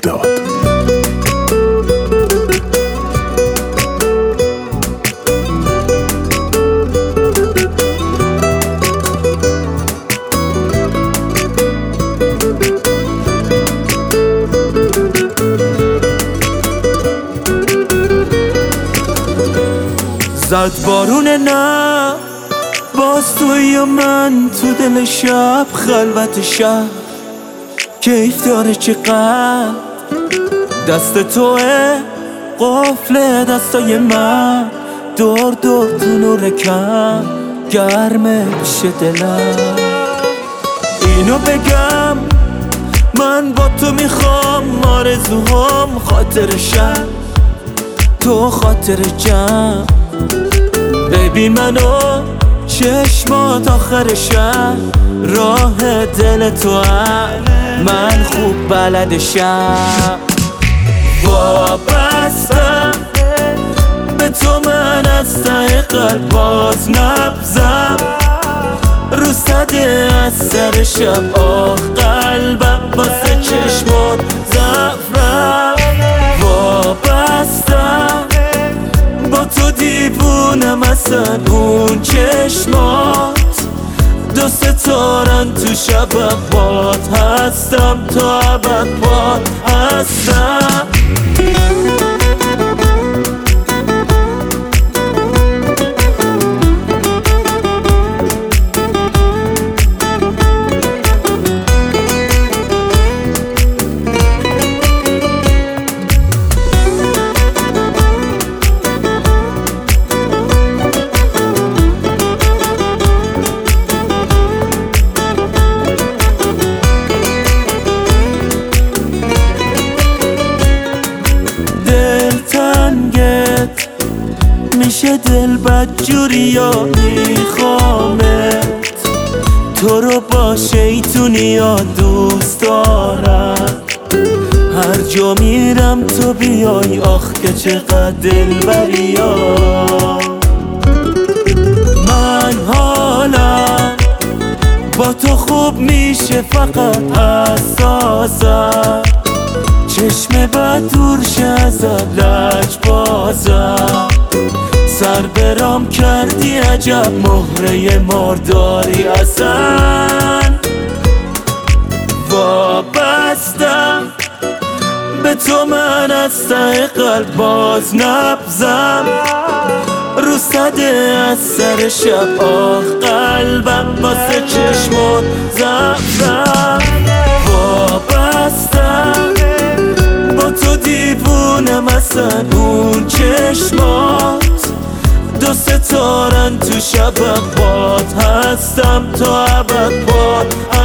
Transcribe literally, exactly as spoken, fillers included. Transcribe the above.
مهرداد. زد بارون نه باز توی و من تو دل شب خلوت شب کیف داره چقدر دست توه قفل دستای من دور دور تو نور کم گرمه بشه دلم. اینو بگم من با تو میخوام آرزوهام خاطر شب تو خاطر جمع بیبی منو چشمات آخر شب راه دل تو هم من خوب بلدشم. وابستم به تو من از ته قلب باز نبزم رو صده از سر شب آخ قلبم واسه چشمات زفرم. وابستم با تو دیوونم اصلا اون چشمات دو ستارن تو شبم باد هستم تا ابد باد هستم. میشه دل بدجوری یا میخوامت تو رو با شیطونی یا دوست دارم هر جا میرم تو بیای آخ که چقدر دلبری یا من حالم با تو خوب میشه فقط حساسم چشم بد دور شه ازت لج بازم سر برام کردی عجب مهره مارداری اصلا. وابستم به تو من از ته قلب باز نبزم رو صده از سر شب آخ قلبم واسه چشمات زفرم. وابستم با تو دیوونم اصلا اون چشمات دو ستارن تو شبم باد هستم تا ابد باد